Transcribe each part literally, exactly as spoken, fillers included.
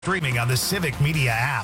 Streaming on the Civic Media app.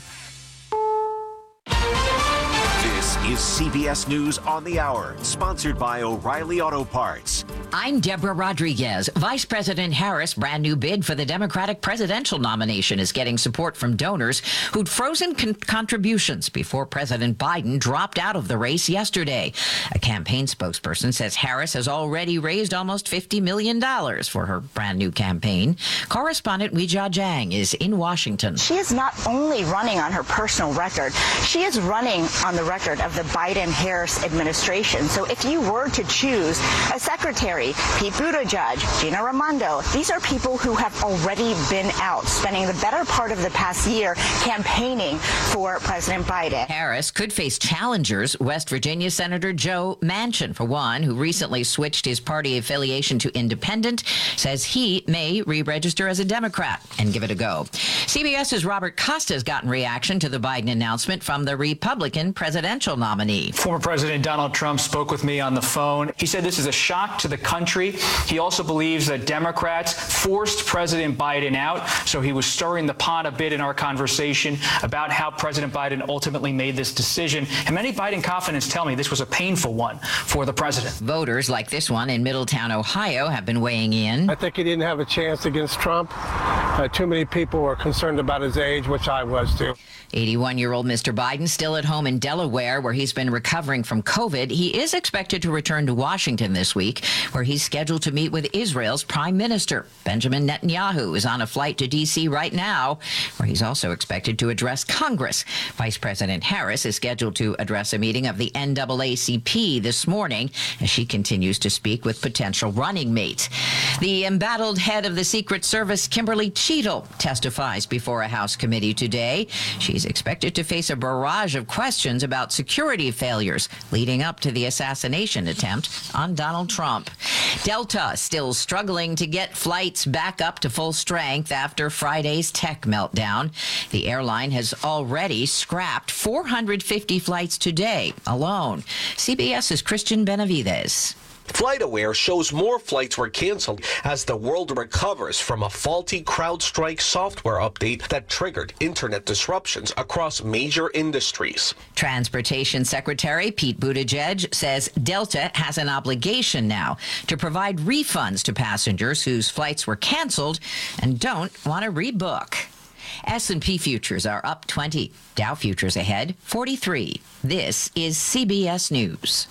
This is C B S News on the Hour, sponsored by O'Reilly Auto Parts. I'm Deborah Rodriguez. Vice President Harris' brand new bid for the Democratic presidential nomination is getting support from donors who'd frozen con- contributions before President Biden dropped out of the race yesterday. A campaign spokesperson says Harris has already raised almost fifty million dollars for her brand new campaign. Correspondent Weijia Jiang is in Washington. She is not only running on her personal record, she is running on the record of the Biden-Harris administration. So if you were to choose a secretary, Pete Buttigieg, Gina Raimondo, these are people who have already been out, spending the better part of the past year campaigning for President Biden. Harris could face challengers, West Virginia Senator Joe Manchin, for one, who recently switched his party affiliation to independent, says he may re-register as a Democrat and give it a go. CBS's Robert Costa has gotten reaction to the Biden announcement from the Republican presidential nominee. Former President Donald Trump spoke with me on the phone. He said this is a shock to the country. He also believes that Democrats forced President Biden out, so he was stirring the pot a bit in our conversation about how President Biden ultimately made this decision. And many Biden confidants tell me this was a painful one for the president. Voters like this one in Middletown, Ohio, have been weighing in. I think he didn't have a chance against Trump. Uh, too many people were concerned about his age, which I was too. eighty-one-year-old Mister Biden still at home in Delaware, where he's been recovering from COVID. He is expected to return to Washington this week, where he's scheduled to meet with Israel's Prime Minister. Benjamin Netanyahu is on a flight to D C right now, where he's also expected to address Congress. Vice President Harris is scheduled to address a meeting of the N double A C P this morning as she continues to speak with potential running mates. The embattled head of the Secret Service, Kimberly Cheadle, testifies before a House committee today. She's expected to face a barrage of questions about security failures leading up to the assassination attempt on Donald Trump. Delta still struggling to get flights back up to full strength after Friday's tech meltdown. The airline has already scrapped four hundred fifty flights today alone. CBS's Christian Benavides. FlightAware shows more flights were canceled as the world recovers from a faulty CrowdStrike software update that triggered internet disruptions across major industries. Transportation Secretary Pete Buttigieg says Delta has an obligation now to provide refunds to passengers whose flights were canceled and don't want to rebook. S and P futures are up twenty. Dow futures ahead forty-three. This is C B S News.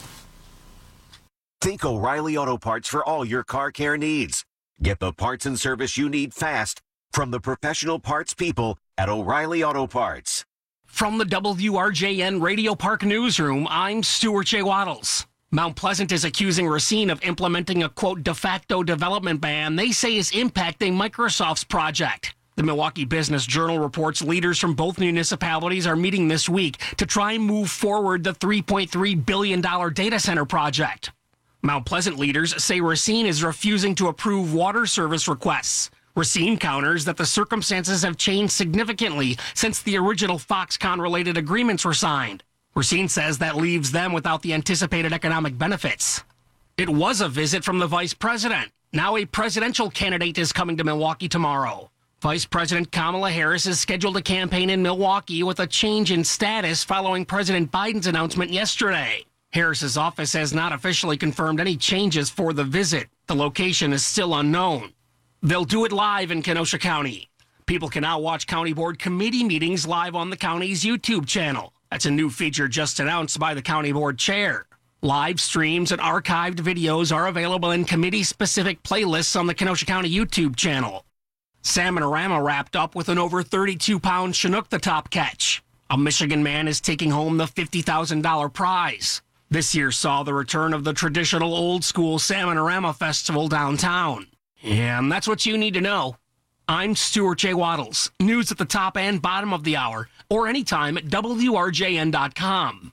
Think O'Reilly Auto Parts for all your car care needs. Get the parts and service you need fast from the professional parts people at O'Reilly Auto Parts. From the W R J N Radio Park Newsroom, I'm Stuart J. Waddles. Mount Pleasant is accusing Racine of implementing a, quote, de facto development ban they say is impacting Microsoft's project. The Milwaukee Business Journal reports leaders from both municipalities are meeting this week to try and move forward the three point three billion dollars data center project. Mount Pleasant leaders say Racine is refusing to approve water service requests. Racine counters that the circumstances have changed significantly since the original Foxconn-related agreements were signed. Racine says that leaves them without the anticipated economic benefits. It was a visit from the vice president. Now a presidential candidate is coming to Milwaukee tomorrow. Vice President Kamala Harris is scheduled to campaign in Milwaukee with a change in status following President Biden's announcement yesterday. Harris's office has not officially confirmed any changes for the visit. The location is still unknown. They'll do it live in Kenosha County. People can now watch county board committee meetings live on the county's YouTube channel. That's a new feature just announced by the county board chair. Live streams and archived videos are available in committee-specific playlists on the Kenosha County YouTube channel. Salmonorama wrapped up with an over thirty-two pound Chinook the top catch. A Michigan man is taking home the fifty thousand dollars prize. This year saw the return of the traditional old-school Salmonorama Festival downtown. And that's what you need to know. I'm Stuart J. Waddles. News at the top and bottom of the hour, or anytime at W R J N dot com.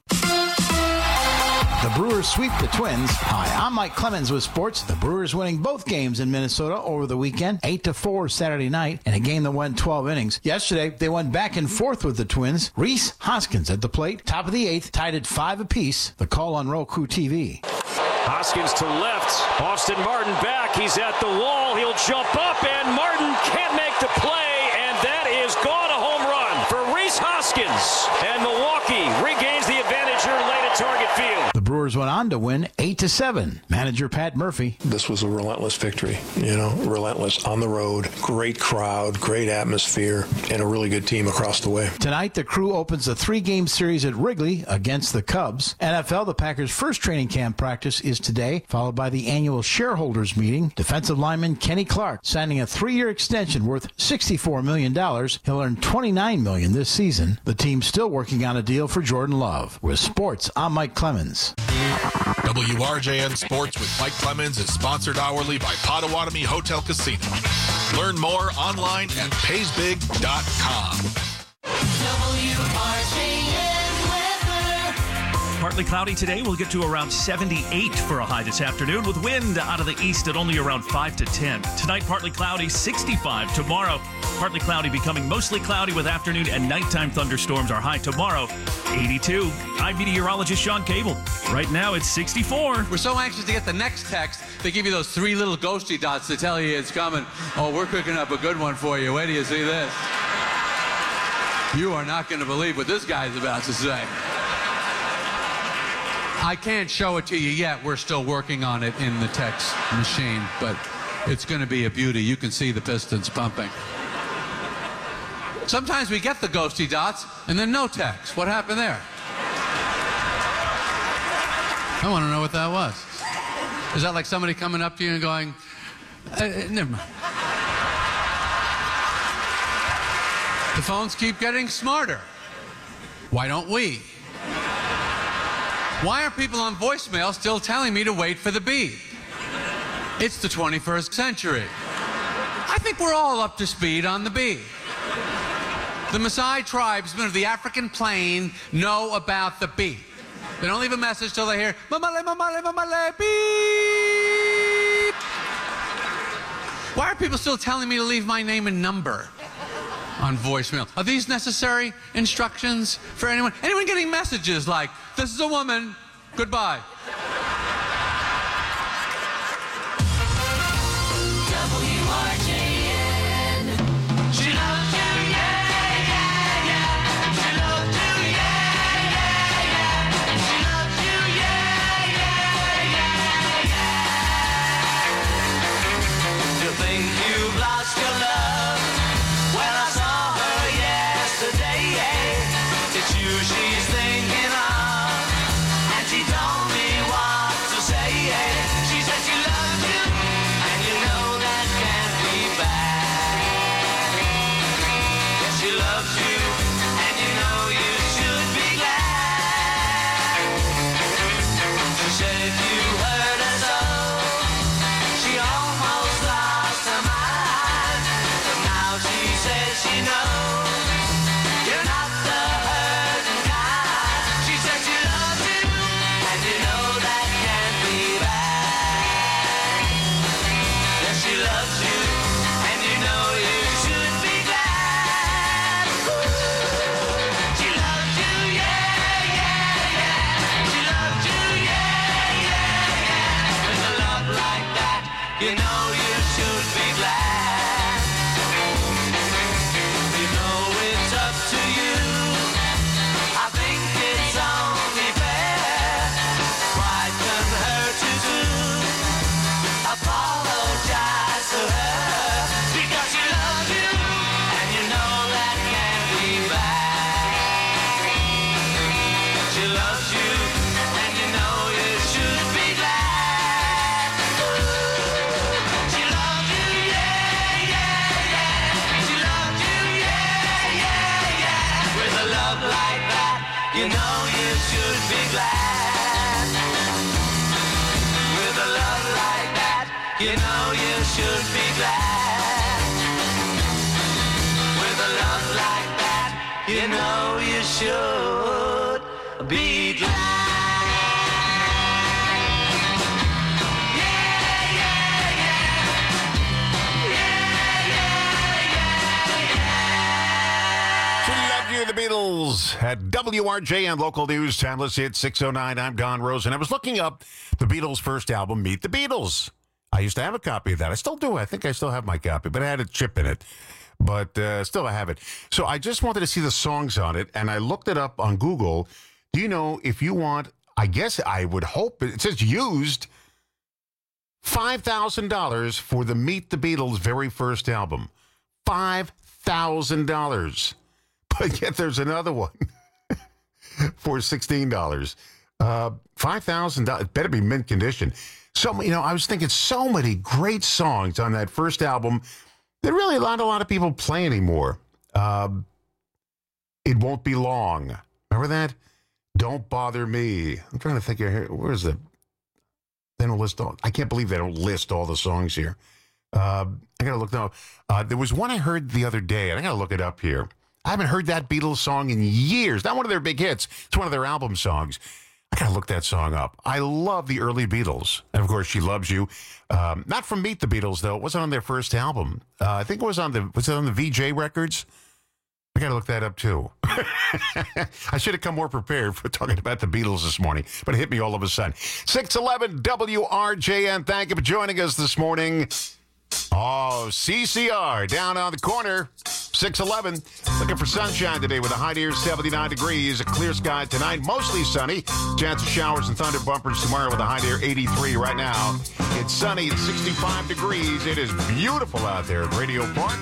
The Brewers sweep the Twins. Hi, I'm Mike Clemens with sports. The Brewers winning both games in Minnesota over the weekend, eight to four Saturday night, in a game that went twelve innings. Yesterday, they went back and forth with the Twins. Rhys Hoskins at the plate, top of the eighth, tied at five apiece. The call on Roku T V. Hoskins to left. Austin Martin back. He's at the wall. He'll jump up, and Martin can't make the play, and that is gone Haskins, and Milwaukee regains the advantage here late at Target Field. The Brewers went on to win eight to seven. Manager Pat Murphy. This was a relentless victory, you know, relentless on the road, great crowd, great atmosphere, and a really good team across the way. Tonight, the Crew opens a three-game series at Wrigley against the Cubs. N F L, the Packers' first training camp practice is today, followed by the annual shareholders meeting. Defensive lineman Kenny Clark signing a three-year extension worth sixty-four million dollars. He'll earn twenty-nine million dollars this season. The team's still working on a deal for Jordan Love. With sports, I'm Mike Clemens. W R J N Sports with Mike Clemens is sponsored hourly by Potawatomi Hotel Casino. Learn more online at pays big dot com. W R J N weather. Partly cloudy today. We'll get to around seventy-eight for a high this afternoon with wind out of the east at only around five to ten. Tonight, partly cloudy, sixty-five. Tomorrow, partly cloudy, becoming mostly cloudy with afternoon and nighttime thunderstorms. Our high tomorrow, eighty-two. I'm meteorologist Sean Cable. Right now, it's sixty-four. We're so anxious to get the next text. They give you those three little ghosty dots to tell you it's coming. Oh, we're cooking up a good one for you. Wait till you see this. You are not going to believe what this guy's about to say. I can't show it to you yet. We're still working on it in the text machine, but it's going to be a beauty. You can see the pistons pumping. Sometimes we get the ghosty dots and then no text. What happened there? I want to know what that was. Is that like somebody coming up to you and going, uh, never mind. The phones keep getting smarter. Why don't we? Why are people on voicemail still telling me to wait for the beep? It's the twenty-first century. I think we're all up to speed on the beep. The Maasai tribesmen of the African plain know about the beep. They don't leave a message till they hear, mamale, mamale, mamale, beep. Why are people still telling me to leave my name and number on voicemail? Are these necessary instructions for anyone? Anyone getting messages like, this is a woman, goodbye. W R J N. She loves you, yeah, yeah, yeah. She loves you, yeah, yeah, yeah. She loves you, yeah, yeah, yeah, yeah. You think you've lost your love? Well, I saw her yesterday, yeah. It's you she's thinking of, and she told me what to say, yeah. She said she loves you, and you know that can't be bad. Yes, she loves you, and you know you should be glad. She said if you hurt her so, she almost lost her mind. But now she says she knows you're not the hurting kind. She said she loves you, and you know that can't be bad. Yes, she loves you, and you know you should be glad. She loves you, yeah, yeah, yeah. She loves you, yeah, yeah, yeah. With a love like that, you know you should be glad. You know it's up to you. I think it's only fair. Pride can hurt you too. Apologize to her because she loves you, and you know that can't be bad. She loves you, and you know you should be glad. She loves you, yeah, yeah, yeah. She loves you, yeah, yeah, yeah. With a love like that, you know you should be glad. With a love like that, you know you should be glad. With a love like that, you know you should be glad. Yeah, yeah, yeah. Yeah, yeah, yeah, yeah. She loved you, the Beatles, at W R J N Local News Time. Let's see, it's six oh nine. I'm Don Rose, and I was looking up the Beatles' first album, Meet the Beatles. I used to have a copy of that. I still do. I think I still have my copy, but it had a chip in it. but uh, still I have it. So I just wanted to see the songs on it, and I looked it up on Google. Do you know if you want, I guess I would hope, it says used, five thousand dollars for the Meet the Beatles' very first album. five thousand dollars. But yet there's another one for sixteen dollars. Uh, five thousand dollars. It better be mint condition. So, you know, I was thinking so many great songs on that first album that really not a lot of people play anymore. Uh, It Won't Be Long. Remember that? Don't Bother Me. I'm trying to think here. Where's the... They don't list all... I can't believe they don't list all the songs here. Uh, I got to look now. Uh, there was one I heard the other day, and I got to look it up here. I haven't heard that Beatles song in years. Not one of their big hits. It's one of their album songs. I got to look that song up. I love the early Beatles. And, of course, She Loves You. Um, not from Meet the Beatles, though. It wasn't on their first album. Uh, I think it was on the, was it on the V J records? I got to look that up, too. I should have come more prepared for talking about the Beatles this morning, but it hit me all of a sudden. six eleven W R J N. Thank you for joining us this morning. Oh, C C R down on the corner, six eleven. Looking for sunshine today with a high near seventy-nine degrees. A clear sky tonight, mostly sunny. Chance of showers and thunder bumpers tomorrow with a high near eighty-three right now. It's sunny at sixty-five degrees. It is beautiful out there at Radio Park.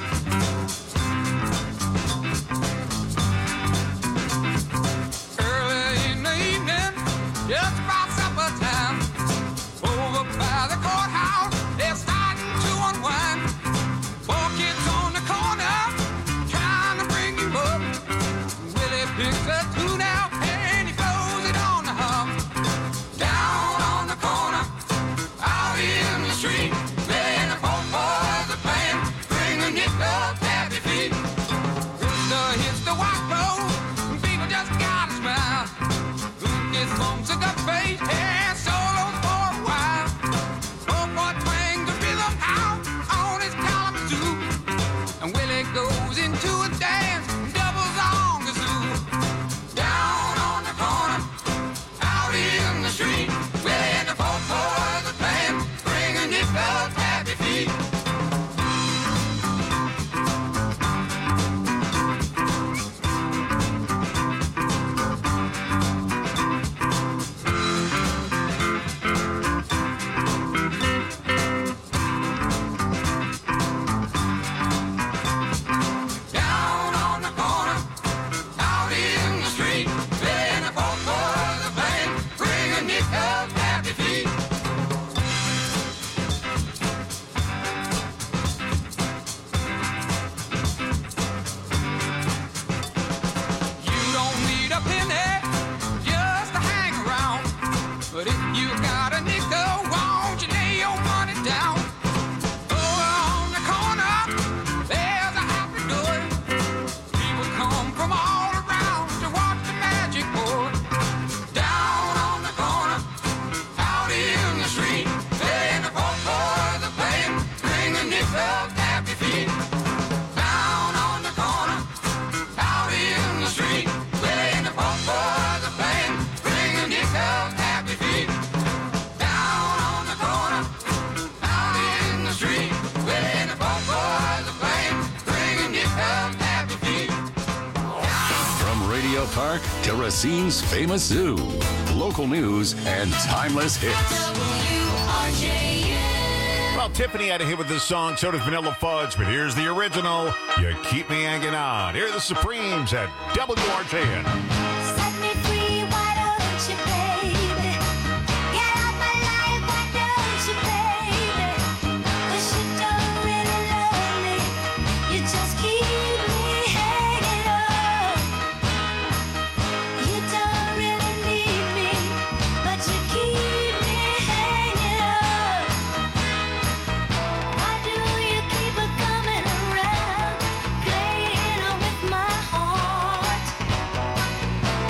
Early in the evening, just about supper time, over by the courthouse, they're starting to unwind. Four kids on the corner, trying to bring you up. Willie picks a tune out and he blows it on the hum. Down on the corner, out in the street, Willie and the four boys are playing, bring a nickel, happy feet. Rooster hits the white road, people just gotta smile. Who gets bumps in the face and solos for a while. Oh boy twang the rhythm out on his Kalamazoo, and Willie goes into a dance, doubles on the zoo. Down on the corner, out in the street, Willie and the four boys are playing, bring a nickel, happy feet. Down on the corner, out in the street, Willie and the four boys are playing, bring a nickel, happy feet. You don't need a penny just to hang around, but if you got a nickel, won't you lay your money down? Over on the corner, there's a happy door. People come from all around to watch the magic board. Down on the corner, out in the street, Willie and the four boys are playing, bring a nickel, happy feet. Down on the corner, out in the street, Willie and the four boys are playing, bring a nickel, happy feet. Down on the corner, out in the street, Willie and the four boys are playing, bring a nickel, happy feet. From Radio Park to Racine's famous zoo, local news and timeless hits. Well, Tiffany had a hit with this song, so does Vanilla Fudge, but here's the original, You Keep Me Hanging On. Here are the Supremes at W R J N. Set me free, why don't you, baby? Get out my life, why don't you, baby? 'Cause you don't really love me, you just keep me hanging on. You don't really need me, but you keep me hanging on. Why do you keep on coming around, playing with my heart?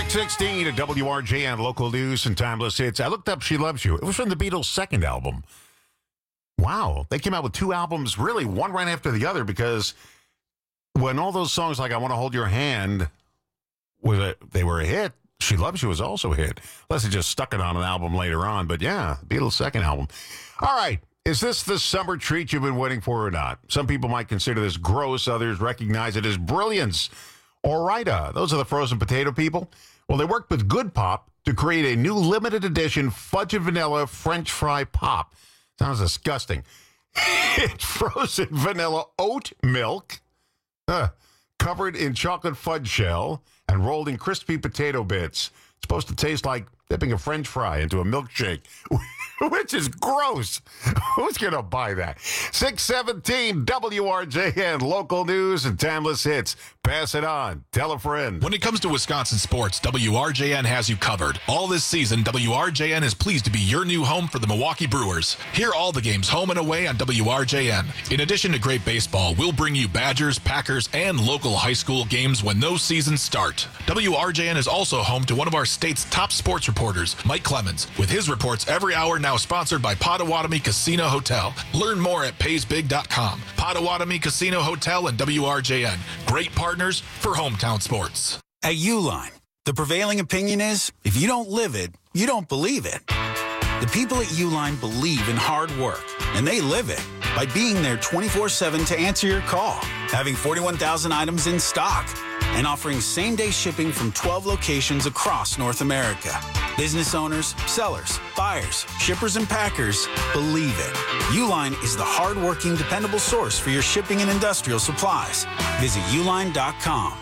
six sixteen at W R J N, local news and timeless hits. I looked up She Loves You. It was from the Beatles' second album. Wow. They came out with two albums, really, one right after the other, because when all those songs like I Want to Hold Your Hand, was a, they were a hit, She Loves You was also a hit. Unless they just stuck it on an album later on. But yeah, Beatles' second album. All right. Is this the summer treat you've been waiting for or not? Some people might consider this gross. Others recognize it as brilliance. All right, uh, those are the frozen potato people. Well, they worked with Good Pop to create a new limited edition fudge and vanilla French fry pop. Sounds disgusting. It's frozen vanilla oat milk, uh, covered in chocolate fudge shell and rolled in crispy potato bits. It's supposed to taste like dipping a French fry into a milkshake, which is gross. Who's going to buy that? six seventeen W R J N, local news and timeless hits. Pass it on. Tell a friend. When it comes to Wisconsin sports, W R J N has you covered. All this season, W R J N is pleased to be your new home for the Milwaukee Brewers. Hear all the games home and away on W R J N. In addition to great baseball, we'll bring you Badgers, Packers, and local high school games when those seasons start. W R J N is also home to one of our state's top sports reporters, Mike Clemens, with his reports every hour, now sponsored by Potawatomi Casino Hotel. Learn more at pays big dot com. Potawatomi Casino Hotel and W R J N. Great partners for hometown sports. At Uline, the prevailing opinion is, if you don't live it, you don't believe it. The people at Uline believe in hard work, and they live it by being there twenty-four seven to answer your call, having forty-one thousand items in stock, and offering same-day shipping from twelve locations across North America. Business owners, sellers, buyers, shippers, and packers believe it. Uline is the hard-working, dependable source for your shipping and industrial supplies. Visit uline dot com.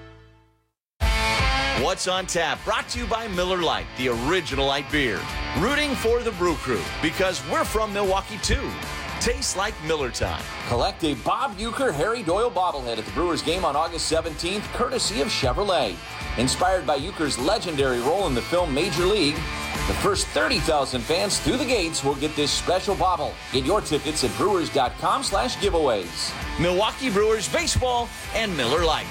What's on Tap, brought to you by Miller Lite, the original light beer. Rooting for the Brew Crew, because we're from Milwaukee, too. Tastes like Miller time. Collect a Bob Uecker Harry Doyle bobblehead at the Brewers game on August seventeenth, courtesy of Chevrolet. Inspired by Uecker's legendary role in the film Major League, the first thirty thousand fans through the gates will get this special bobble. Get your tickets at brewers dot com slash giveaways. Milwaukee Brewers baseball and Miller Lite.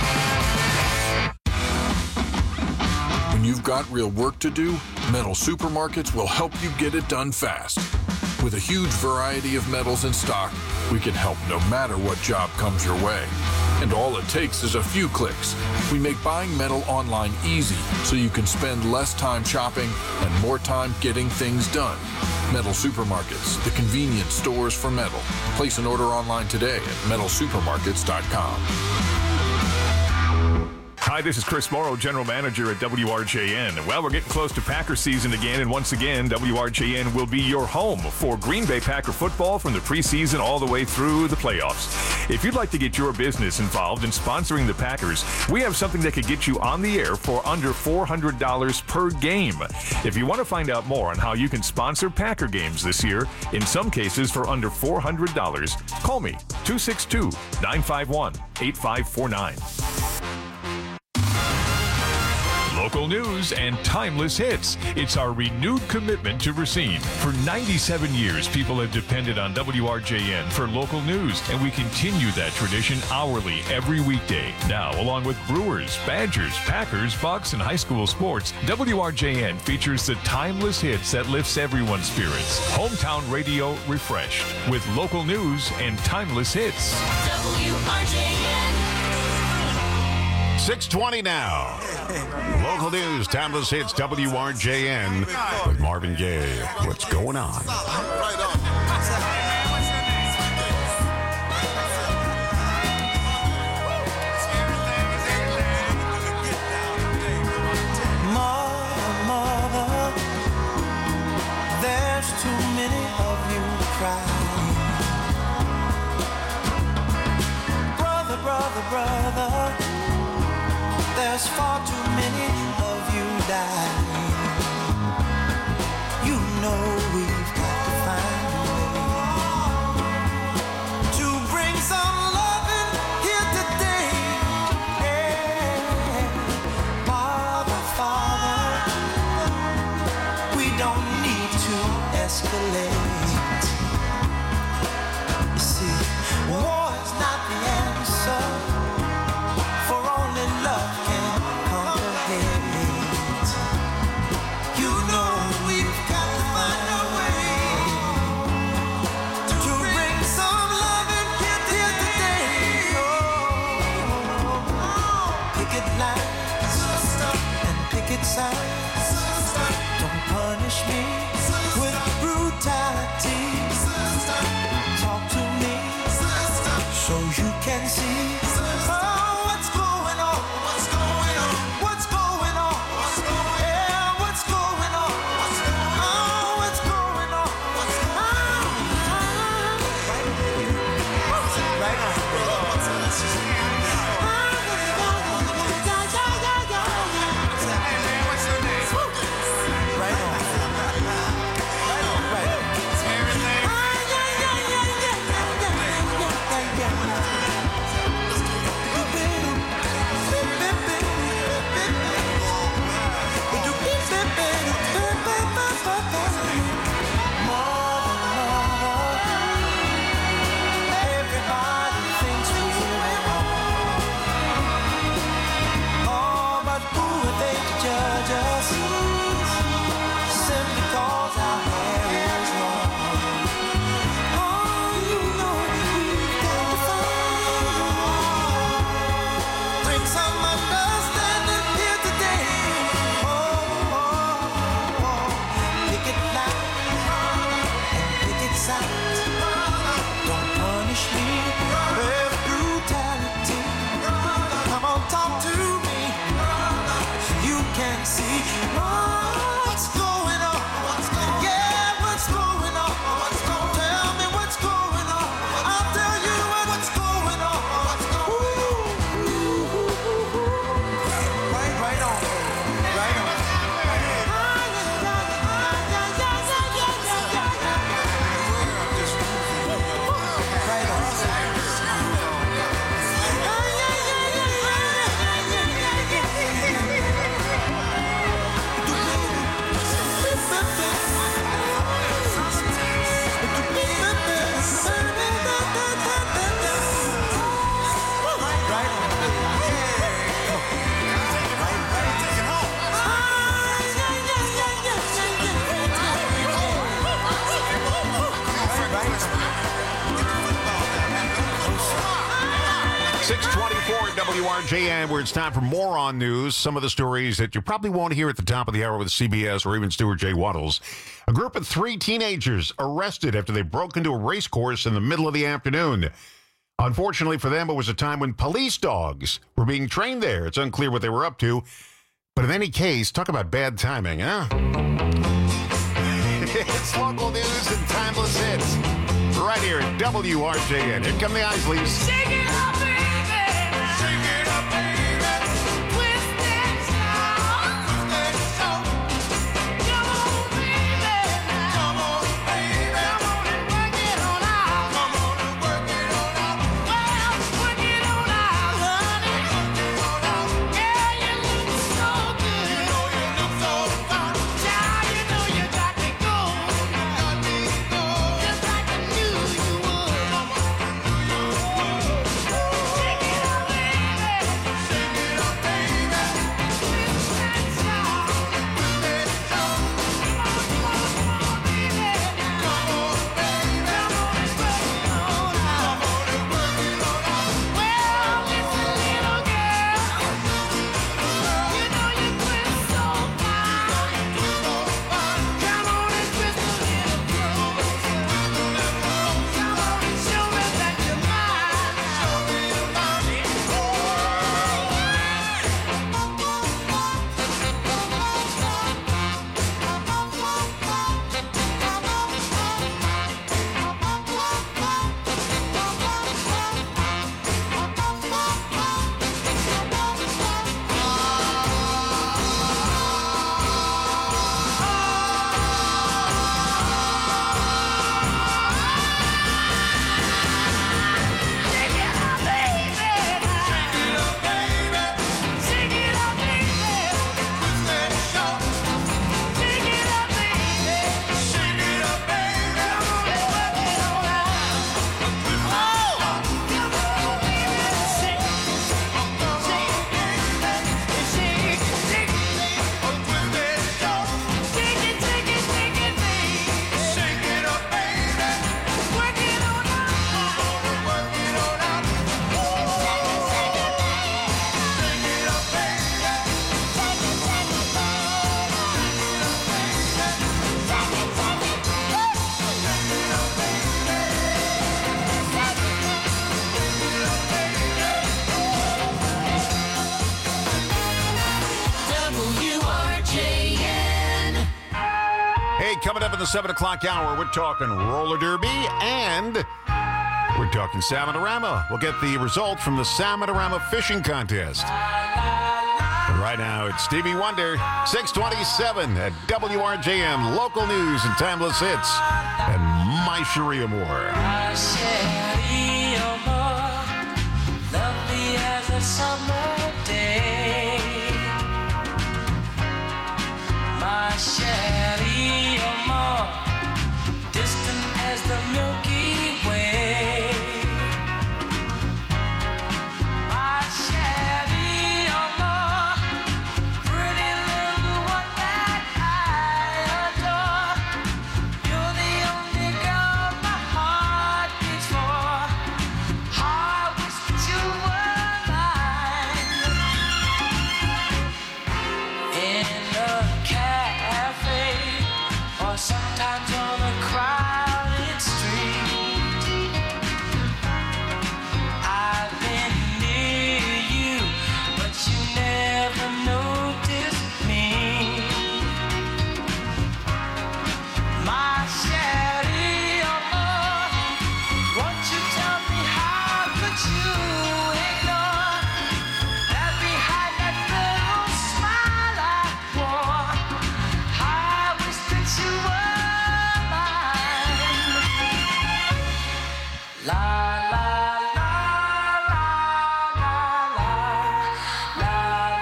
When you've got real work to do, Metal Supermarkets will help you get it done fast. With a huge variety of metals in stock, we can help no matter what job comes your way. And all it takes is a few clicks. We make buying metal online easy so you can spend less time shopping and more time getting things done. Metal Supermarkets, the convenience stores for metal. Place an order online today at metal supermarkets dot com. Hi, this is Chris Morrow, General Manager at W R J N. Well, we're getting close to Packer season again, and once again, W R J N will be your home for Green Bay Packer football from the preseason all the way through the playoffs. If you'd like to get your business involved in sponsoring the Packers, we have something that could get you on the air for under four hundred dollars per game. If you want to find out more on how you can sponsor Packer games this year, in some cases for under four hundred dollars, call me, two six two, nine five one, eight five four nine. Local news and timeless hits. It's our renewed commitment to Racine. For ninety-seven years, people have depended on W R J N for local news, and we continue that tradition hourly every weekday. Now, along with Brewers, Badgers, Packers, Bucks, and high school sports, W R J N features the timeless hits that lifts everyone's spirits. Hometown radio refreshed with local news and timeless hits. W R J N. six twenty now. Local news, timeless hits, W R J N with Marvin Gaye. What's going on? Mother, mother, there's too many of you crying. Brother, brother, brother, there's far too many of you dying. You know we've got to find a way picket signs. Don't punish me with brutality. Talk to me so you can see. Oh, what's going on? What's going on? What's going on? What's going on? Yeah, what's going on? What's going on? Oh, what's going on? What's going on? Right on. six twenty-four W R J N, where it's time for more on news. Some of the stories that you probably won't hear at the top of the hour with C B S or even Stuart J. Waddles. A group of three teenagers arrested after they broke into a race course in the middle of the afternoon. Unfortunately for them, it was a time when police dogs were being trained there. It's unclear what they were up to. But in any case, talk about bad timing, huh? It's local news and timeless hits right here at W R J N. Here come the Isleys. Shake it up, baby. Shake it up, baby. Twist that sound. Twist that sound. Come on, baby. Come on, baby. Come on and work it on out. Come on and work it on out. Well, work it on out, honey. Work it on out. Yeah, you look so good. You know you look so fine. Child, you know you got me going. Got me going. Just like I knew you would. Hey, coming up in the seven o'clock hour, we're talking roller derby and we're talking Salmonorama. We'll get the results from the Salmonorama fishing contest. But right now, it's Stevie Wonder, six twenty-seven at W R J M, local news and timeless hits, and My Sharia Moore. My Sharia Moore, lovely as a summer day. My Sharia Moore, distant as the Milky Way. My Sharia Moore, pretty little one that I adore. You're the only girl my heart beats for. I wish that you were mine. In a cafe, or sometimes on a crowded street, I've been near you, but you never noticed me. My Sharia Moore, won't you tell me how could you ignore that behind that little smile I wore? I wish that you were mine. La la la la la la la la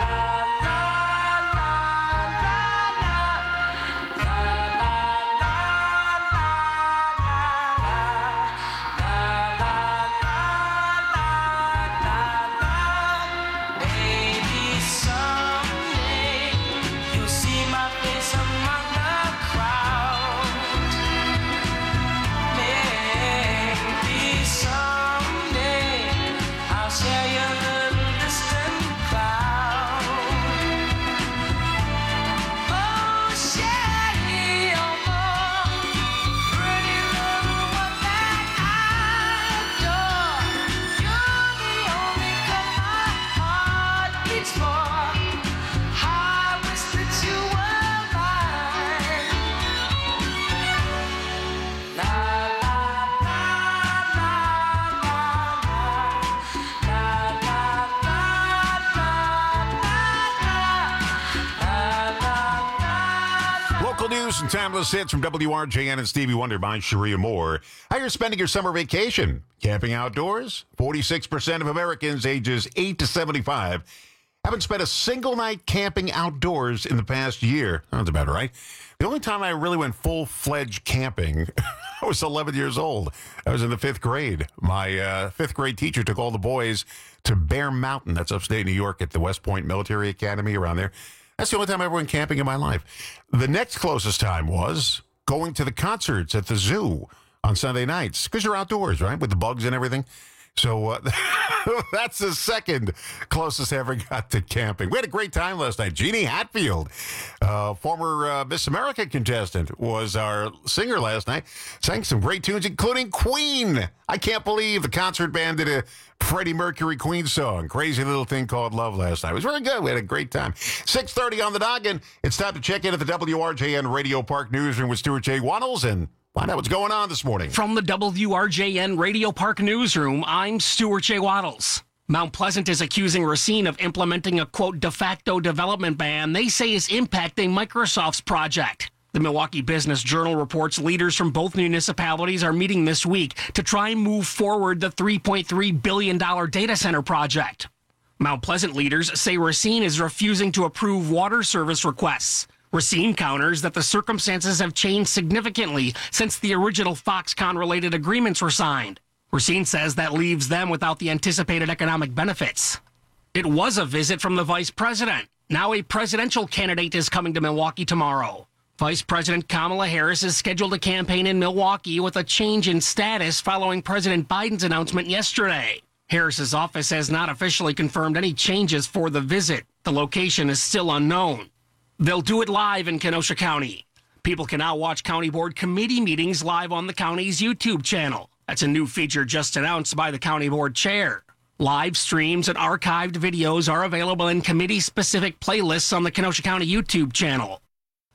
Maybe someday you'll see my face among the crowd. Maybe someday I'll share your little distant cloud. Oh, Sharia Moore, pretty little one that I adore. You're the only girl my heart beats for. I wish that you were mine. La la la la la la la la la. Local news and timeless hits from W R J N and Stevie Wonder by Sharia Moore. How you're spending your summer vacation? Camping outdoors? forty-six percent of Americans ages eight to seventy-five haven't spent a single night camping outdoors in the past year. Sounds about right. The only time I really went full-fledged camping, I was eleven years old. I was in the fifth grade. My uh, fifth grade teacher took all the boys to Bear Mountain. That's upstate New York at the West Point Military Academy around there. That's the only time I ever went camping in my life. The next closest time was going to the concerts at the zoo on Sunday nights because you're outdoors, right, with the bugs and everything. So uh, that's the second closest I ever got to camping. We had a great time last night. Jeannie Hatfield, uh, former uh, Miss America contestant, was our singer last night. Sang some great tunes, including Queen. I can't believe the concert band did a Freddie Mercury Queen song. Crazy little thing called Love last night. It was very good. We had a great time. six thirty on the noggin. It's time to check in at the W R J N Radio Park Newsroom with Stuart J. Waddles and find out what's going on this morning. From the W R J N Radio Park Newsroom, I'm Stuart J. Waddles. Mount Pleasant is accusing Racine of implementing a, quote, de facto development ban they say is impacting Microsoft's project. The Milwaukee Business Journal reports leaders from both municipalities are meeting this week to try and move forward the three point three billion dollars data center project. Mount Pleasant leaders say Racine is refusing to approve water service requests. Racine counters that the circumstances have changed significantly since the original Foxconn-related agreements were signed. Racine says that leaves them without the anticipated economic benefits. It was a visit from the vice president. Now a presidential candidate is coming to Milwaukee tomorrow. Vice President Kamala Harris is scheduled to campaign in Milwaukee with a change in status following President Biden's announcement yesterday. Harris's office has not officially confirmed any changes for the visit. The location is still unknown. They'll do it live in Kenosha County. People can now watch County Board committee meetings live on the county's YouTube channel. That's a new feature just announced by the County Board chair. Live streams and archived videos are available in committee-specific playlists on the Kenosha County YouTube channel.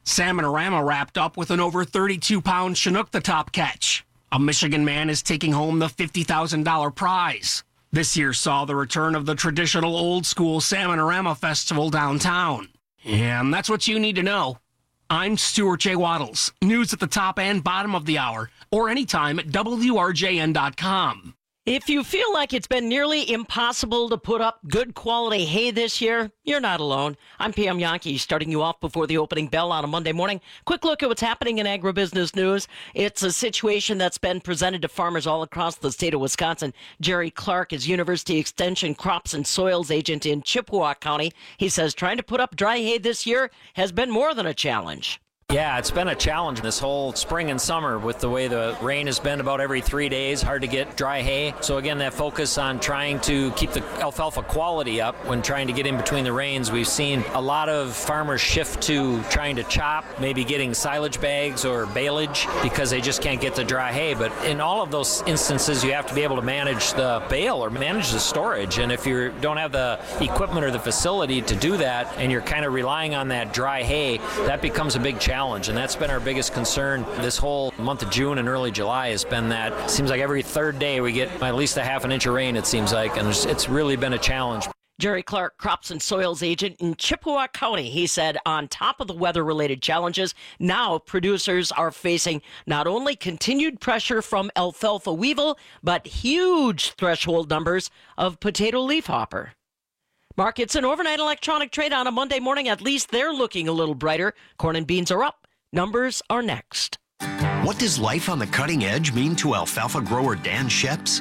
Salmonorama wrapped up with an over thirty-two pound Chinook, the top catch. A Michigan man is taking home the fifty thousand dollars prize. This year saw the return of the traditional old-school Salmonorama Festival downtown. And that's what you need to know. I'm Stuart J. Waddles. News at the top and bottom of the hour, or anytime at W R J N dot com. If you feel like it's been nearly impossible to put up good quality hay this year, you're not alone. I'm P M Yankee, starting you off before the opening bell on a Monday morning. Quick look at what's happening in agribusiness news. It's a situation that's been presented to farmers all across the state of Wisconsin. Jerry Clark is University Extension Crops and Soils Agent in Chippewa County. He says trying to put up dry hay this year has been more than a challenge. Yeah, it's been a challenge this whole spring and summer with the way the rain has been about every three days. Hard to get dry hay. So again, that focus on trying to keep the alfalfa quality up when trying to get in between the rains. We've seen a lot of farmers shift to trying to chop, maybe getting silage bags or baleage because they just can't get the dry hay. But in all of those instances, you have to be able to manage the bale or manage the storage. And if you don't have the equipment or the facility to do that and you're kind of relying on that dry hay, that becomes a big challenge. And that's been our biggest concern this whole month of June and early July has been that it seems like every third day we get at least a half an inch of rain, it seems like, and it's really been a challenge. Jerry Clark, Crops and Soils Agent in Chippewa County. He said on top of the weather-related challenges, now producers are facing not only continued pressure from alfalfa weevil, but huge threshold numbers of potato leafhopper. Markets and overnight electronic trade on a Monday morning, at least they're looking a little brighter. Corn and beans are up. Numbers are next. What does life on the cutting edge mean to alfalfa grower Dan Sheps?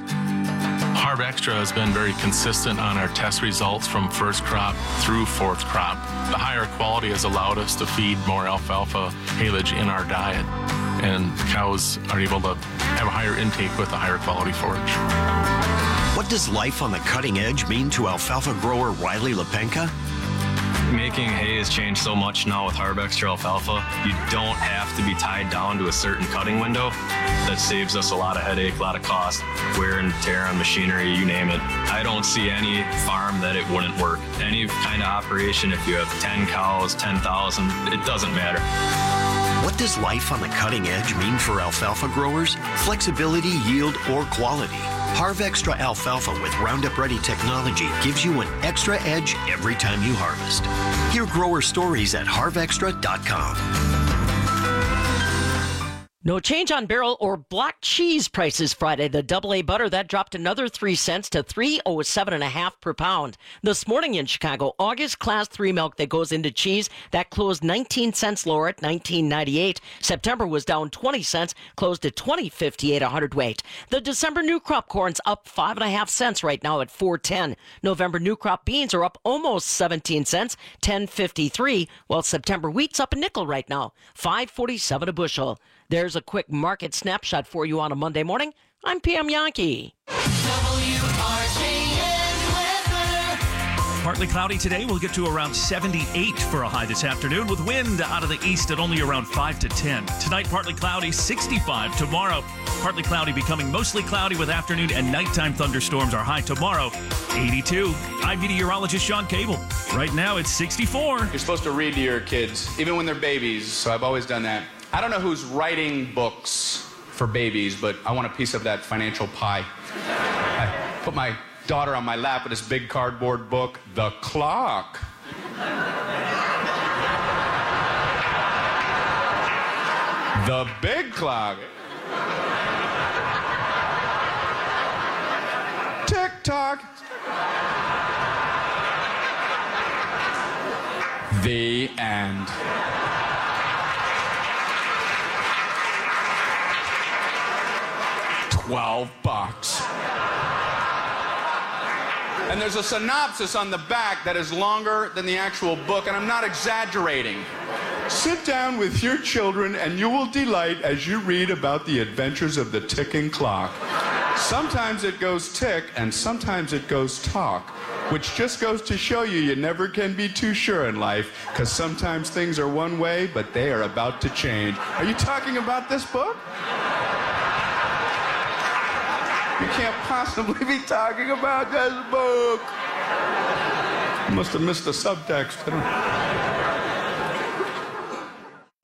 Harv Extra has been very consistent on our test results from first crop through fourth crop. The higher quality has allowed us to feed more alfalfa haylage in our diet, and the cows are able to have a higher intake with a higher quality forage. What does life on the cutting edge mean to alfalfa grower Riley Lepenka? Making hay has changed so much now with Harv Extra alfalfa. You don't have to be tied down to a certain cutting window. That saves us a lot of headache, a lot of cost, wear and tear on machinery, you name it. I don't see any farm that it wouldn't work. Any kind of operation, if you have ten cows, ten thousand, it doesn't matter. What does life on the cutting edge mean for alfalfa growers? Flexibility, yield, or quality? Harv Extra alfalfa with Roundup Ready technology gives you an extra edge every time you harvest. Hear grower stories at harv extra dot com. No change on barrel or block cheese prices Friday. The double A butter, that dropped another three cents to three oh seven and a half per pound. This morning in Chicago, August class three milk that goes into cheese, that closed nineteen cents lower at nineteen ninety-eight. September was down twenty cents, closed at twenty fifty-eight a hundredweight. The December new crop corn's up five and a half cents right now at four ten. November new crop beans are up almost seventeen cents, ten fifty-three, while September wheat's up a nickel right now, five forty-seven a bushel. There's a quick market snapshot for you on a Monday morning. I'm P M Yankee. W R J N weather. Partly cloudy today. We'll get to around seventy-eight for a high this afternoon with wind out of the east at only around five to ten. Tonight, partly cloudy, sixty-five. Tomorrow, partly cloudy becoming mostly cloudy with afternoon and nighttime thunderstorms. Our high tomorrow, eighty-two. I'm meteorologist Sean Cable. Right now, it's sixty-four. You're supposed to read to your kids, even when they're babies, so I've always done that. I don't know who's writing books for babies, but I want a piece of that financial pie. I put my daughter on my lap with this big cardboard book, The Clock. The big clock. Tick-tock. The end. Twelve bucks. And there's a synopsis on the back that is longer than the actual book, and I'm not exaggerating. Sit down with your children and you will delight as you read about the adventures of the ticking clock. Sometimes it goes tick and sometimes it goes talk, which just goes to show you you never can be too sure in life, because sometimes things are one way, but they are about to change. Are you talking about this book? You can't possibly be talking about this book. You must have missed the subtext.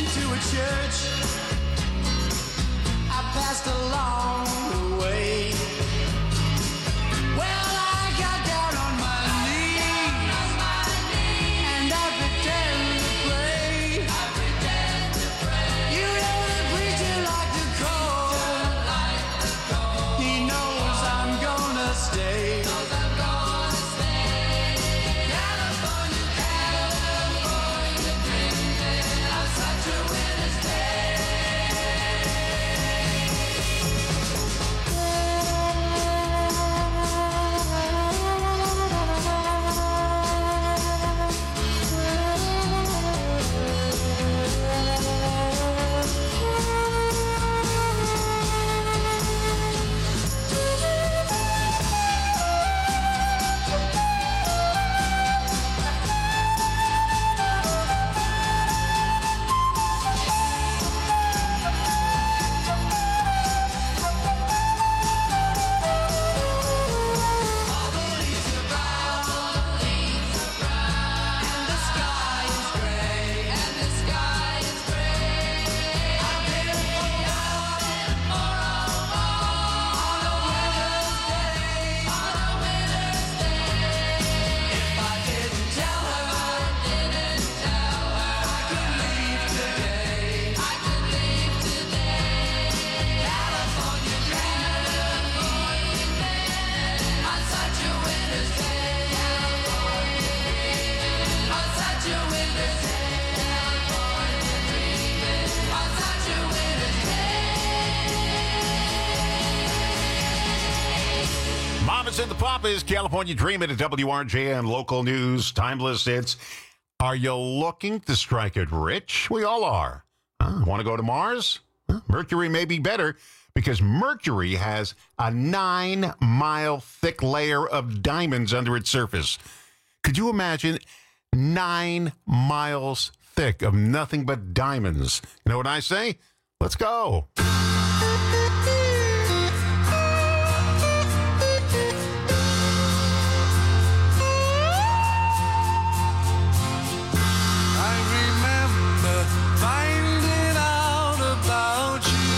into a church. I passed along the way. Well, I got down on my knees, and I pretend to pray. You know the preacher like to call. He knows I'm gonna stay. And the Papas, California Dreamin' at W R J M, local news, timeless hits. Are you looking to strike it rich? We all are. Huh? Want to go to Mars? Huh? Mercury may be better because Mercury has a nine-mile thick layer of diamonds under its surface. Could you imagine nine miles thick of nothing but diamonds? You know what I say? Let's go. Finding out about you.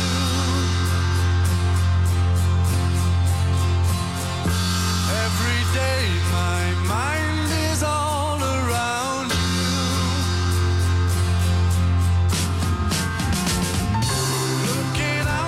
Every day my mind is all around you. Looking out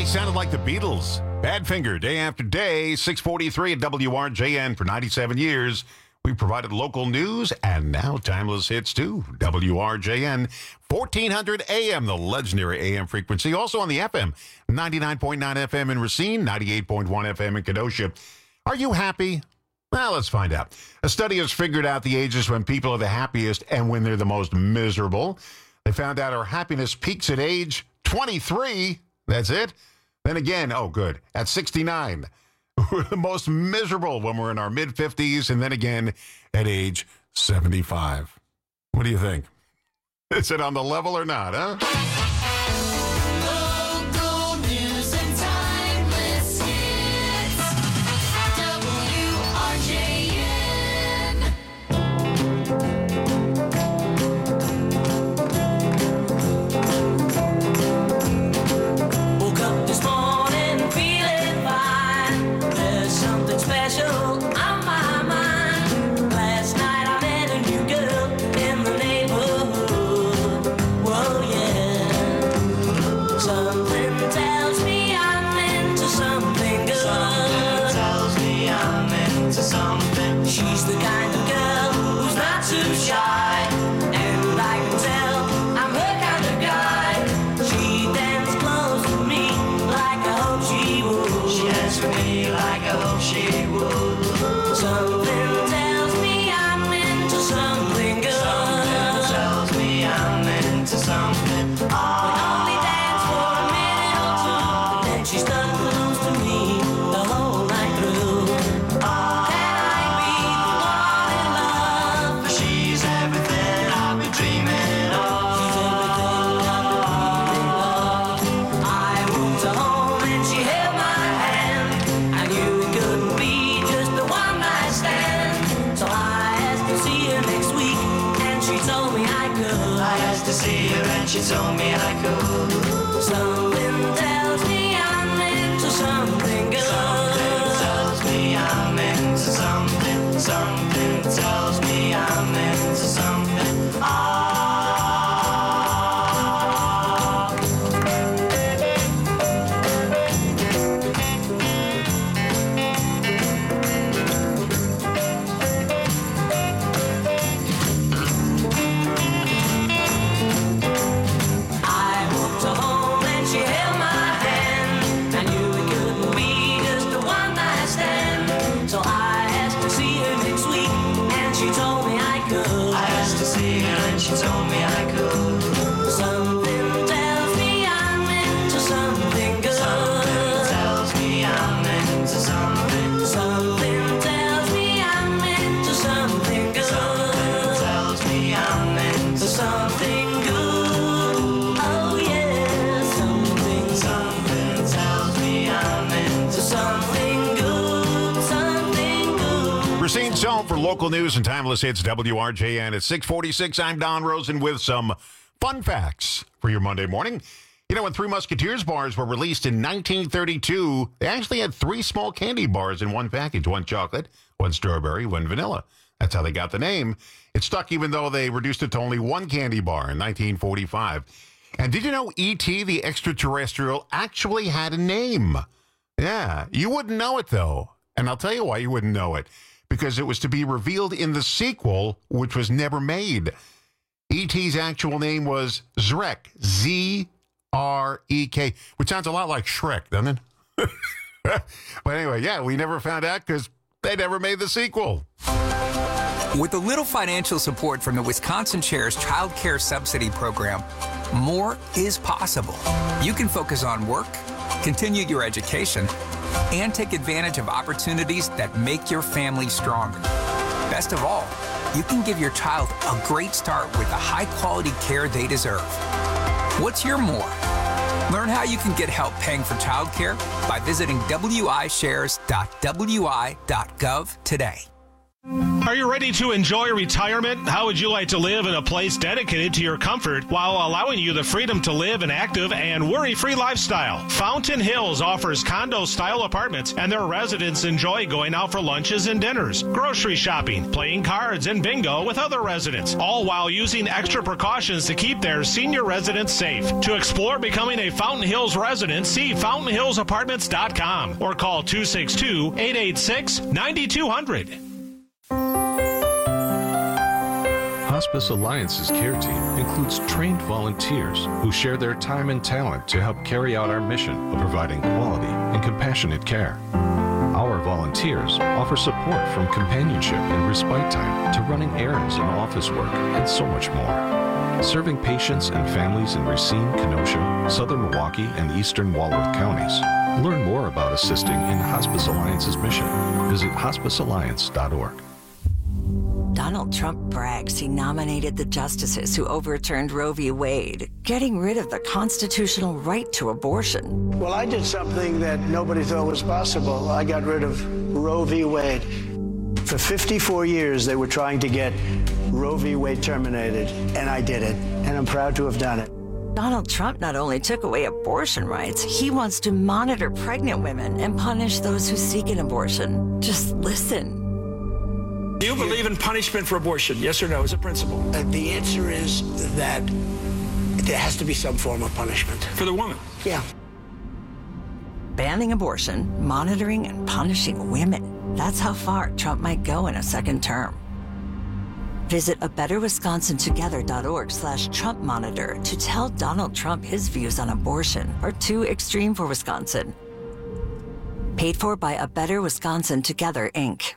they sounded like the Beatles. Badfinger, day after day, six forty-three at W R J N. For ninety-seven years, we provided local news and now timeless hits too. W R J N, fourteen hundred A M, the legendary A M frequency. Also on the F M, ninety-nine point nine F M in Racine, ninety-eight point one F M in Kenosha. Are you happy? Well, let's find out. A study has figured out the ages when people are the happiest and when they're the most miserable. They found out our happiness peaks at age twenty-three. That's it. Then again, oh, good, at sixty-nine. We're the most miserable when we're in our mid-fifties, and then again at age seventy-five. What do you think? Is it on the level or not, huh? Local news and timeless hits. W R J N. Woke up this morning feeling fine. There's something special on my mind. Last night I met a new girl in the neighborhood. Whoa, yeah. Something tells me I'm into something good. Something tells me I'm into something. She's the kind of girl who's not too shy. And I can tell I'm her kind of guy. She danced close to me like I hope she would. She danced with me like I hope she would. Something tells me I'm into something good. Something tells me I'm into something. We only danced for a minute or two, and then she stuck close to me the whole night through. Can I be the one in love? For she's everything I've been dreaming of. She's everything I've been dreaming of. I moved her home and she held my hand. I knew it couldn't be just a one night stand. So I asked to see her next week, and she told me I could. I asked to see her and she told me I could. Something tells me I'm into something good. Something tells me I'm into something. Something tells me I'm into something. Ah. I walked her home and she held my hand. I knew it couldn't be just a one night stand. So I asked to see her next week, and she told me I could. I asked to see her and she told me I could. Something tells me I'm into something good. Something tells me I'm into something. Something tells me I'm into something good. Something tells me I'm into something good. Oh yeah, something. Something tells me I'm into something good. Something good. Racine's home for local news and timeless hits. W R J N at six forty-six. I'm Don Rosen with some fun facts for your Monday morning. You know, when Three Musketeers bars were released in nineteen thirty-two, they actually had three small candy bars in one package, one chocolate, one strawberry, one vanilla. That's how they got the name. It stuck even though they reduced it to only one candy bar in nineteen forty-five. And did you know E T the extraterrestrial actually had a name? Yeah, you wouldn't know it though. And I'll tell you why you wouldn't know it. Because it was to be revealed in the sequel, which was never made. E T's actual name was Zrek, Z R E K, which sounds a lot like Shrek, doesn't it? But anyway, yeah, we never found out because they never made the sequel. With a little financial support from the Wisconsin Chair's Child Care Subsidy Program, more is possible. You can focus on work, continue your education, and take advantage of opportunities that make your family stronger. Best of all, you can give your child a great start with the high-quality care they deserve. What's your more? Learn how you can get help paying for childcare by visiting w i shares dot w i dot gov today. Are you ready to enjoy retirement? How would you like to live in a place dedicated to your comfort while allowing you the freedom to live an active and worry-free lifestyle? Fountain Hills offers condo-style apartments, and their residents enjoy going out for lunches and dinners, grocery shopping, playing cards, and bingo with other residents, all while using extra precautions to keep their senior residents safe. To explore becoming a Fountain Hills resident, see fountain hills apartments dot com or call two six two, eight eight six, nine two zero zero. Hospice Alliance's care team includes trained volunteers who share their time and talent to help carry out our mission of providing quality and compassionate care. Our volunteers offer support from companionship and respite time to running errands and office work and so much more. Serving patients and families in Racine, Kenosha, Southern Milwaukee, and Eastern Walworth counties. Learn more about assisting in Hospice Alliance's mission. Visit hospice alliance dot org. Donald Trump brags he nominated the justices who overturned Roe v. Wade, getting rid of the constitutional right to abortion. Well, I did something that nobody thought was possible. I got rid of Roe v. Wade. For fifty-four years, they were trying to get Roe v. Wade terminated, and I did it, and I'm proud to have done it. Donald Trump not only took away abortion rights, he wants to monitor pregnant women and punish those who seek an abortion. Just listen. Do you believe in punishment for abortion? Yes or no, as a principle? Uh, the answer is that there has to be some form of punishment. For the woman? Yeah. Banning abortion, monitoring and punishing women. That's how far Trump might go in a second term. Visit a better wisconsin together dot org slash Trump monitor to tell Donald Trump his views on abortion are too extreme for Wisconsin. Paid for by A Better Wisconsin Together, Incorporated.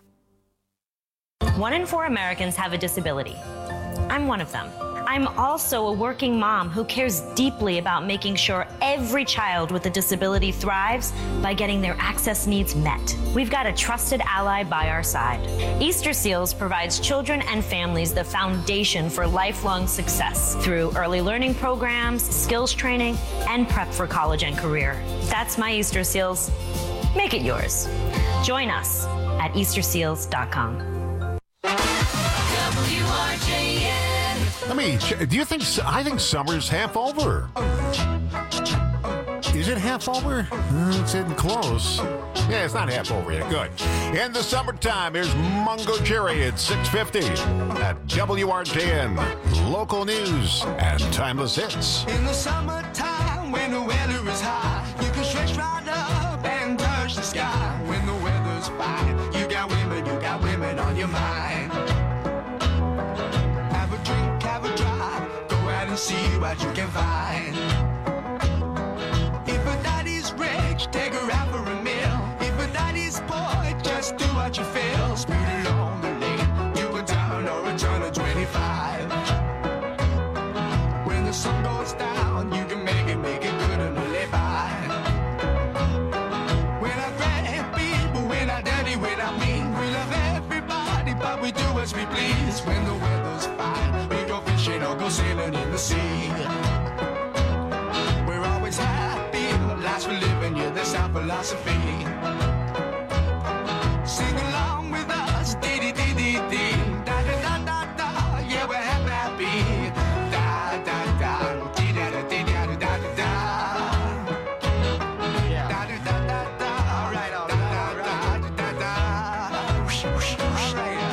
One in four Americans have a disability. I'm one of them. I'm also a working mom who cares deeply about making sure every child with a disability thrives by getting their access needs met. We've got a trusted ally by our side. Easter Seals provides children and families the foundation for lifelong success through early learning programs, skills training, and prep for college and career. That's my Easter Seals. Make it yours. Join us at easter seals dot com. W R J N. Let me, do you think, I think summer's half over. Is it half over? Uh, it's getting close. Yeah, it's not half over yet. Good. In the summertime, here's Mungo Jerry at six fifty at W R J N. Local news and timeless hits. In the summertime, when the weather is high, you can stretch right up and touch the sky. When the weather's fine, you got women, you got women on your mind. Have a drink, have a drive, go out and see what you can find. If a daddy's rich, take her out for a meal. If a daddy's poor, just do what you feel. Speed along the lane, you can turn or a turn of twenty-five. When the sun goes down, you can make it, make it good and live by. When I grab people, when I dirty, when I mean, we love everybody, but we do as we please. When the weather's fine, we go fishing or go sailing in the sea. We're always happy, lives we're living, yeah, that's our philosophy. Sing along with us, dee dee dee dee dee, da da da da da, yeah, we're happy, da da da, dee da da dee da da da da da, da da da da da, all right, all right, all right, da da da, whoosh whoosh whoosh, all right.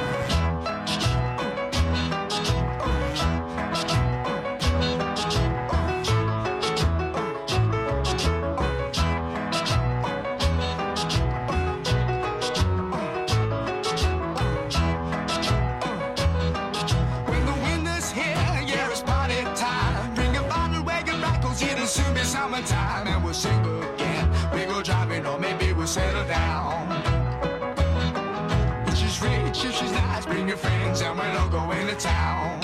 When the winter's here, yeah, it's party time. Bring a bottle, wagon back, cause it'll soon be summertime. And we'll sing again. We go driving, or maybe we'll settle down. If she's rich, if she's nice, bring your friends, and we'll all go into town.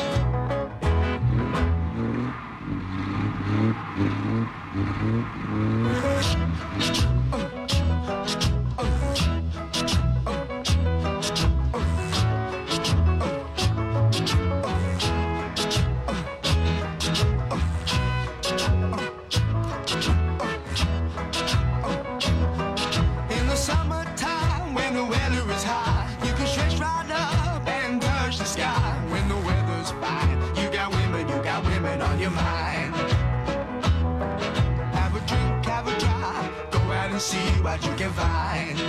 In the summertime, when the weather is high, you can stretch right up your mind. Have a drink, have a drive, go out and see what you can find.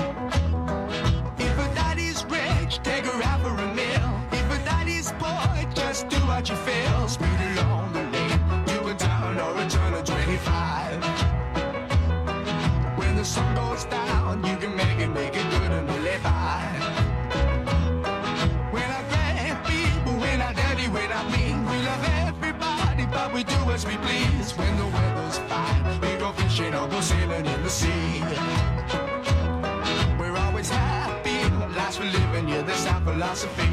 If a daddy's rich, take her out for a meal. If a daddy's poor, just do what you feel. Speed along the lane, to a town or a turn of twenty-five. When the sun goes down, you can make it, make it good and live by. When I grab people, when I daddy, when I mean, we love everybody, but we do as we please. When the weather's fine, we go fishing or go sailing in the sea. We're always happy, lives we're living, yeah, that's our philosophy.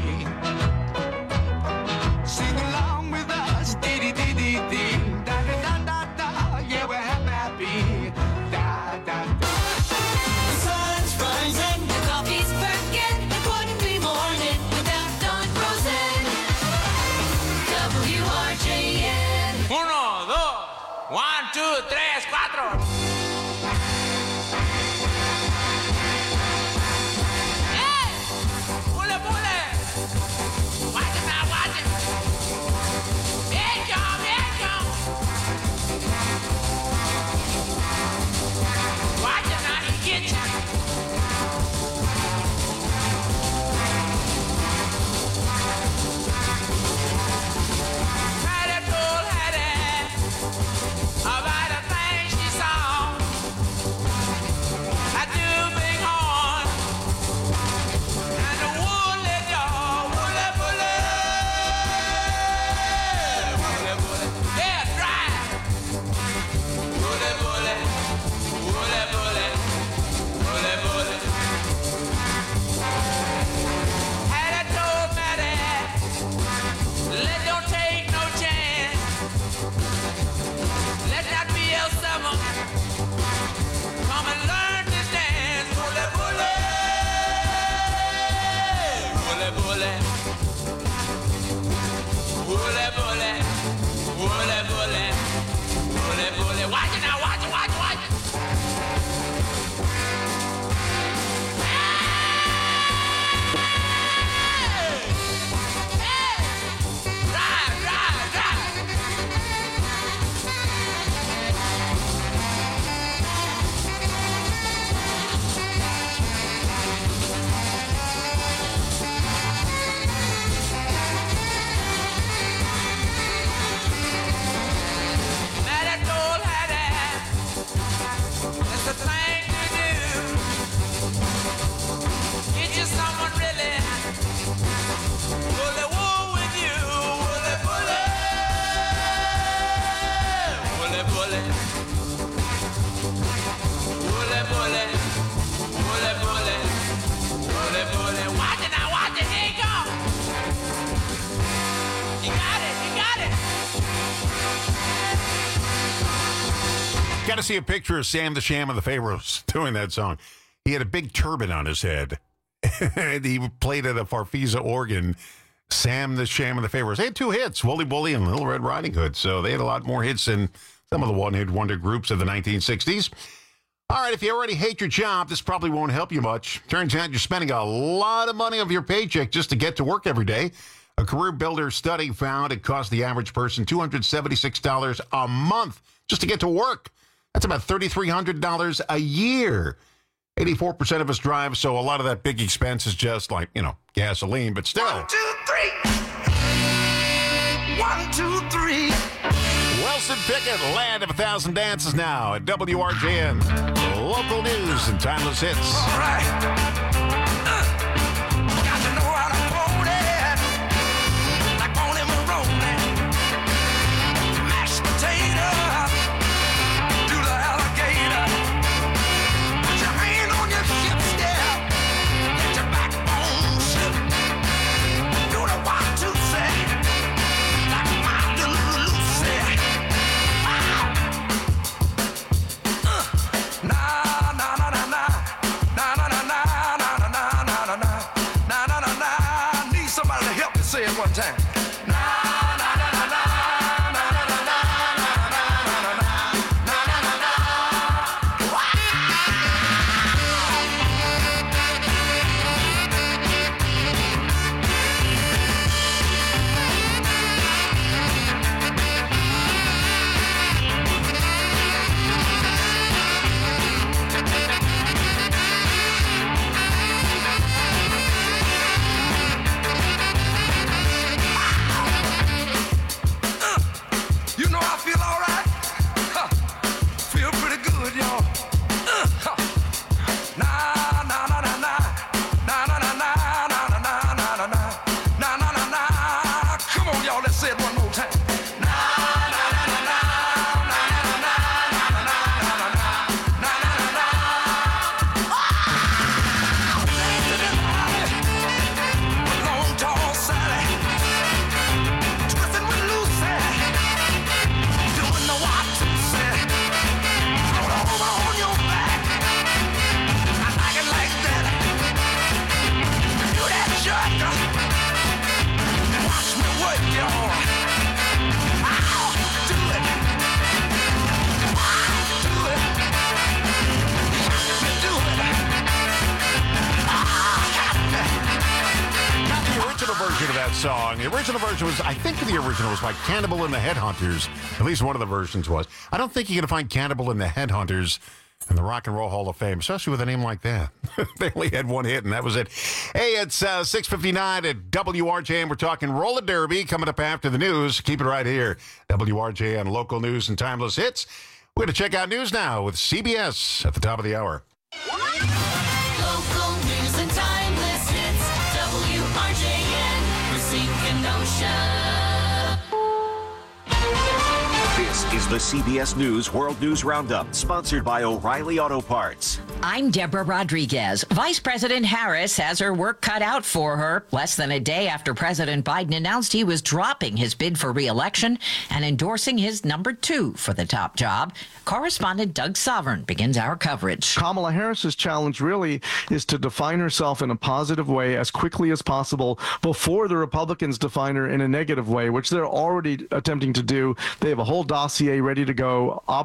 Sing along with us, dee dee dee dee dee, da da da da da, yeah, we're happy, happy, da da da. The sun's rising, the coffee's perking, it wouldn't be morning without Don Rosen. W R J N. Uno, dos, one, two, tres, cuatro. Got to see a picture of Sam the Sham of the Pharaohs doing that song. He had a big turban on his head. And he played at a Farfisa organ. Sam the Sham of the Pharaohs. They had two hits, Wooly Bully and Little Red Riding Hood. So they had a lot more hits than some of the one-hit wonder groups of the nineteen sixties. All right, if you already hate your job, this probably won't help you much. Turns out you're spending a lot of money of your paycheck just to get to work every day. A Career Builder study found it cost the average person two hundred seventy-six dollars a month just to get to work. That's about three thousand three hundred dollars a year. eighty-four percent of us drive, so a lot of that big expense is just like, you know, gasoline, but still. One, two, three. One, two, three. Wilson Pickett, Land of a Thousand Dances now at W R J N. Local news and timeless hits. All right. Got to know how to hold it. Like on him and rolling. Mashed potato. Do the alligator. Put your hand on your hip step. Let your backbone slip. Do the one, two, three. Like my little Lucy. Wow. Uh, nah, nah, nah, nah, nah. Nah, nah, nah, nah, nah, nah, nah, nah, nah, nah. Nah, nah, nah, nah. I need somebody to help me say it one time. Nah, nah, nah, nah, nah. Nah, nah, nah, nah, nah, nah, nah, nah, nah, nah, nah. Wow. version of that song. The original version was, I think the original was by Cannibal and the Headhunters. At least one of the versions was. I don't think you're going to find Cannibal and the Headhunters in the Rock and Roll Hall of Fame, especially with a name like that. They only had one hit, and that was it. Hey, it's uh, six fifty-nine at W R J, and we're talking roller derby coming up after the news. Keep it right here. W R J on local news and timeless hits. We're going to check out news now with C B S at the top of the hour. Local news and timeless hits. W R J N, Racine Kenosha. This is the C B S News World News Roundup, sponsored by O'Reilly Auto Parts. I'm Deborah Rodriguez. Vice President Harris has her work cut out for her less than a day after President Biden announced he was dropping his bid for re-election and endorsing his number two for the top job. Correspondent Doug Sovereign begins our coverage. Kamala Harris's challenge really is to define herself in a positive way as quickly as possible before the Republicans define her in a negative way, which they're already attempting to do. They have a whole dossier ready to go.